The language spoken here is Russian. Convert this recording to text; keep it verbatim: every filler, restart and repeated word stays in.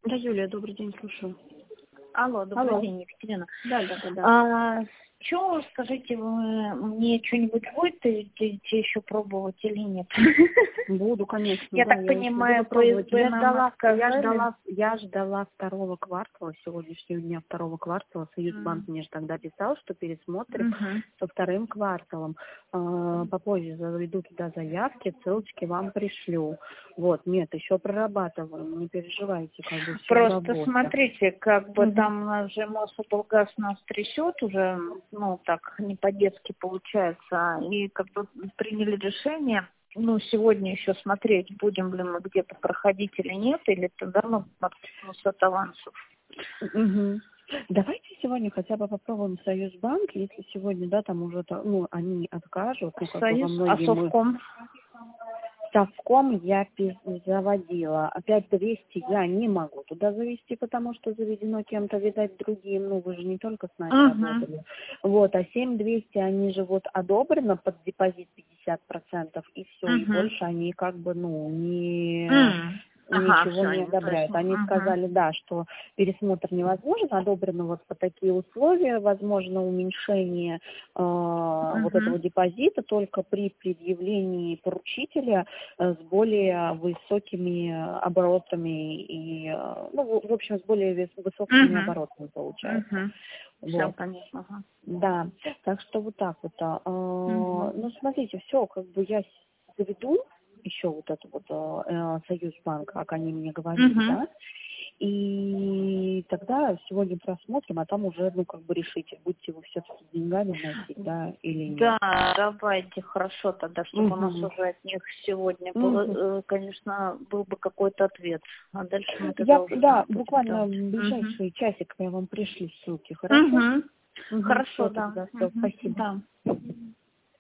Да, Юлия, добрый день, слушаю. Алло, добрый Алло. день, Екатерина. Да, да, да, да. А, что, скажите, вы мне что-нибудь будете еще пробовать или нет? Буду, конечно. Я да, так я понимаю, буду пробовать. ПСБ Я нам ждала, я отказали? ждала, я ждала второго квартала, сегодняшнего дня второго квартала. Союзбанк М. мне же тогда писал, что пересмотрим Мгм. со вторым кварталом. А, попозже заведу туда заявки, ссылочки вам пришлю. Вот, нет, еще прорабатываем, не переживайте, как бы все в Просто работе. смотрите, как бы Мгм. там у нас же Мособлгаз нас трясет уже, ну так, не по-детски получается, и как бы приняли решение, ну сегодня еще смотреть, будем ли мы где-то проходить или нет, или тогда мы откинемся от авансов. Мгм. Давайте сегодня хотя бы попробуем Союзбанк, если сегодня, да, там уже, то- ну, они откажут, ну, как бы во Союз, а многие мы... Совком? Совком я пи- заводила. Опять двести я не могу туда завести, потому что заведено кем-то, видать, другим. Ну, вы же не только с нами Угу. работали. Вот, а семь двести они же вот одобрено под депозит пятьдесят процентов, и все, и Угу. больше они как бы, ну, не... М. Ага, ничего все, не то есть, одобряют. Они угу. сказали, да, что пересмотр невозможен, одобрено вот по такие условия, возможно уменьшение э, вот Угу. этого депозита только при предъявлении поручителя э, с более высокими оборотами и, э, ну, в в общем, с более вес- высокими Угу. оборотами получается. Угу. Все, Вот. понятно. Ага. Да, так что вот так вот. а. Э, Угу. ну, смотрите, все, как бы я заведу еще вот это вот э, Союзбанк, как они мне говорили, Угу. да, и тогда сегодня просмотрим, а там уже, ну, как бы решите, будете вы все-таки с деньгами носить, да, или нет. Да, давайте, хорошо тогда, чтобы у нас Угу. уже от них сегодня был, Угу. э, конечно, был бы какой-то ответ. А дальше мы тогда Я, уже да, там будем буквально в делать. ближайший часик я вам пришлю ссылки, хорошо? Угу. Угу, Хорошо, все да. тогда, все, Угу. спасибо. Да.